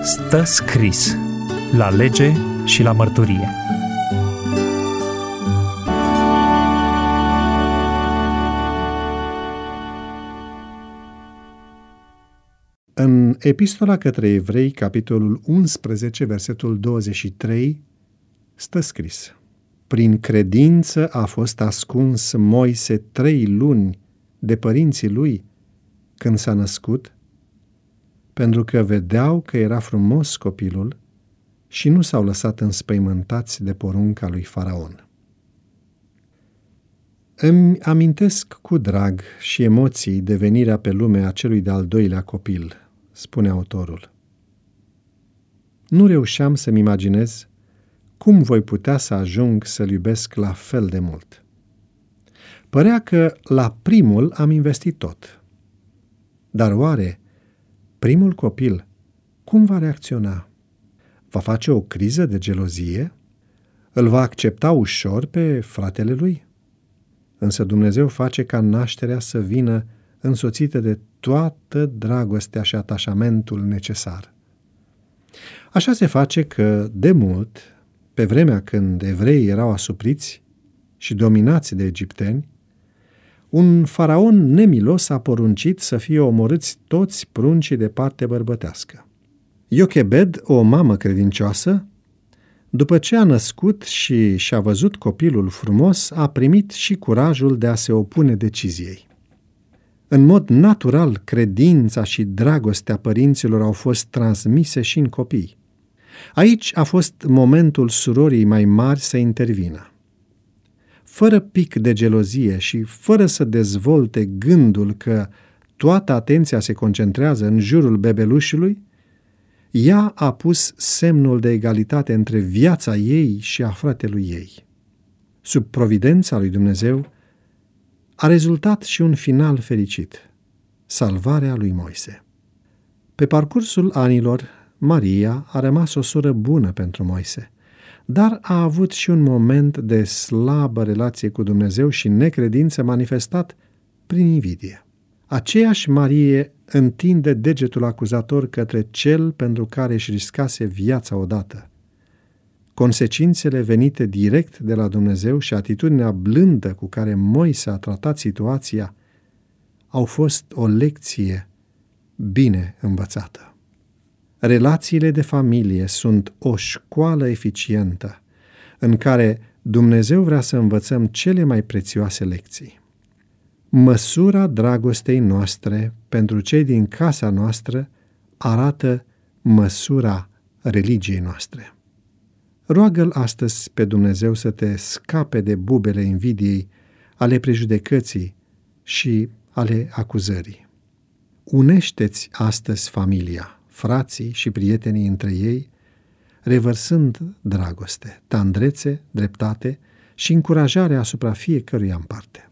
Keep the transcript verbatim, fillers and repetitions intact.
Stă scris la lege și la mărturie. În Epistola către Evrei, capitolul unsprezece, versetul douăzeci și trei, stă scris: Prin credință a fost ascuns Moise trei luni de părinții lui când s-a născut, pentru că vedeau că era frumos copilul și nu s-au lăsat înspăimântați de porunca lui Faraon. Îmi amintesc cu drag și emoții de venirea pe lume a celui de-al doilea copil, spune autorul. Nu reușeam să-mi imaginez cum voi putea să ajung să-l iubesc la fel de mult. Părea că la primul am investit tot. Dar oare primul copil cum va reacționa? Va face o criză de gelozie? Îl va accepta ușor pe fratele lui? Însă Dumnezeu face ca nașterea să vină însoțită de toată dragostea și atașamentul necesar. Așa se face că, de mult, pe vremea când evreii erau asupriți și dominați de egipteni, un faraon nemilos a poruncit să fie omorâți toți pruncii de parte bărbătească. Iochebed, o mamă credincioasă, după ce a născut și și-a văzut copilul frumos, a primit și curajul de a se opune deciziei. În mod natural, credința și dragostea părinților au fost transmise și în copii. Aici a fost momentul surorii mai mari să intervină. Fără pic de gelozie și fără să dezvolte gândul că toată atenția se concentrează în jurul bebelușului, ea a pus semnul de egalitate între viața ei și a fratelui ei. Sub providența lui Dumnezeu a rezultat și un final fericit, salvarea lui Moise. Pe parcursul anilor, Maria a rămas o soră bună pentru Moise, dar a avut și un moment de slabă relație cu Dumnezeu și necredință manifestat prin invidie. Aceeași Marie întinde degetul acuzator către cel pentru care își riscase viața odată. Consecințele venite direct de la Dumnezeu și atitudinea blândă cu care Moise a tratat situația au fost o lecție bine învățată. Relațiile de familie sunt o școală eficientă în care Dumnezeu vrea să învățăm cele mai prețioase lecții. Măsura dragostei noastre pentru cei din casa noastră arată măsura religiei noastre. Roagă-L astăzi pe Dumnezeu să te scape de bubele invidiei, ale prejudecății și ale acuzării. Unește-ți astăzi familia, frații și prietenii între ei, revărsând dragoste, tandrețe, dreptate și încurajare asupra fiecăruia în parte.